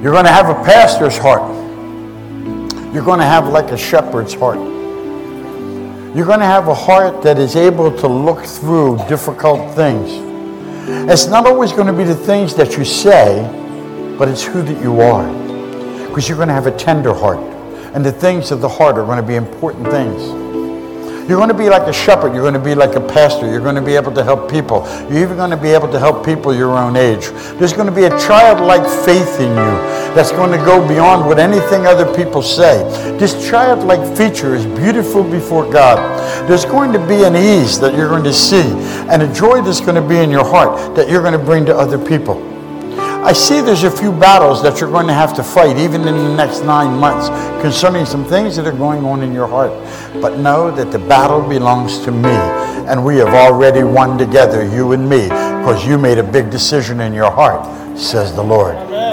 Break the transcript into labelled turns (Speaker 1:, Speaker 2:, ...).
Speaker 1: You're going to have a pastor's heart. You're going to have like a shepherd's heart. You're going to have a heart that is able to look through difficult things. It's not always going to be the things that you say, but it's who that you are. Because you're going to have a tender heart. And the things of the heart are going to be important things. You're going to be like a shepherd. You're going to be like a pastor. You're going to be able to help people. You're even going to be able to help people your own age. There's going to be a childlike faith in you that's going to go beyond what anything other people say. This childlike feature is beautiful before God. There's going to be an ease that you're going to see and a joy that's going to be in your heart that you're going to bring to other people. I see there's a few battles that you're going to have to fight even in the next 9 months concerning some things that are going on in your heart. But know that the battle belongs to me, and we have already won together, you and me, because you made a big decision in your heart, says the Lord.